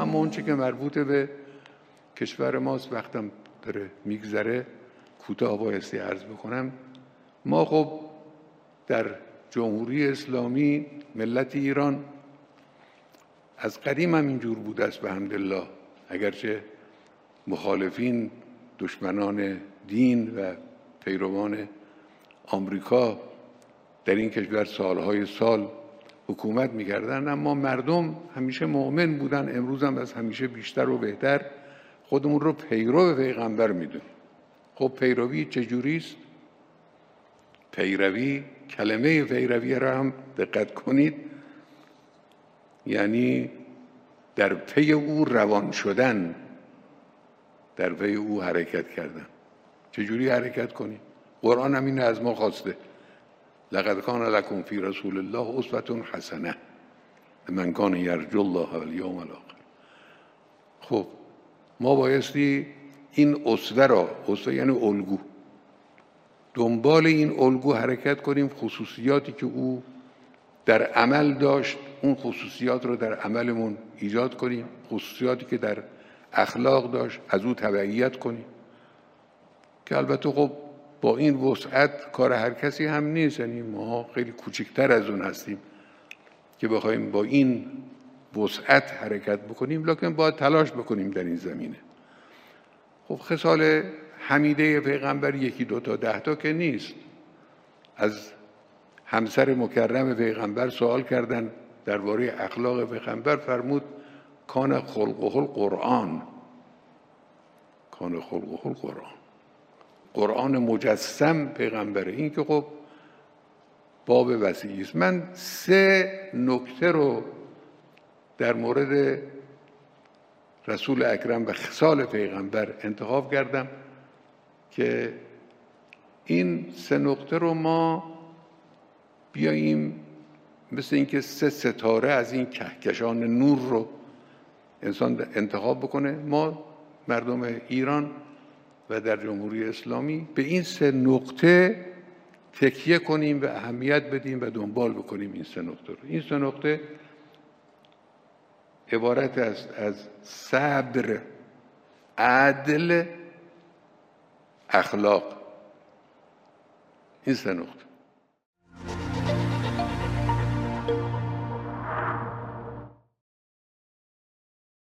اما اون چه که مربوط به کشور ماست، وقتم داره میگذره، کوتاه بایستی عرض بکنم. ما خب در جمهوری اسلامی، ملت ایران از قدیم هم اینجور بوده است بحمدالله، اگرچه مخالفین، دشمنان دین و پیروان آمریکا در این کشور سالهای سال حکومت می‌کردن، اما مردم همیشه مؤمن بودن. امروز هم از همیشه بیشتر و بهتر خودمون رو پیرو پیغمبر میدونیم. خب پیروی چجوری است؟ پیروی، کلمه پیروی را هم دقت کنید، یعنی در پی او روان شدن، در پی او حرکت کردن. چجوری حرکت کنیم؟ قرآن هم این از ما خواسته: لقد کان لکم فی رسول الله اسوة حسنه لمن کان یرجو الله والیوم الاخر. خب ما بایستی این اسوه یعنی الگو، دنبال این الگو حرکت کنیم. خصوصیاتی که او در عمل داشت، اون خصوصیات رو در عملمون ایجاد کنیم. خصوصیاتی که در اخلاق داشت، از او تبعیت کنیم. که البته خب با این وسعت کار هر کسی هم نیست، یعنی ما خیلی کوچکتر از اون هستیم که بخوایم با این وسعت حرکت بکنیم، لکن باید تلاش بکنیم در این زمینه. خب خصال حمیده پیغمبر یکی دو تا 10 تا که نیست. از همسر مکرم پیغمبر سوال کردن درباره اخلاق پیغمبر، فرمود کان خلقه القرآن. کان خلقه القرآن، قرآن مجسم پیغمبره. این که خب باب وسیعی است. من 3 نکته رو در مورد رسول اکرم و خصال پیغمبر انتخاب کردم که این 3 نکته رو ما بیاییم مثل اینکه 3 ستاره از این کهکشان نور رو انسان انتخاب بکنه. ما مردم ایران و در جمهوری اسلامی به این 3 نکته تکیه کنیم و اهمیت بدیم و دنبال بکنیم این 3 نکته رو. این 3 نکته عبارت است از صبر، عدل، اخلاق. این 3 نکته.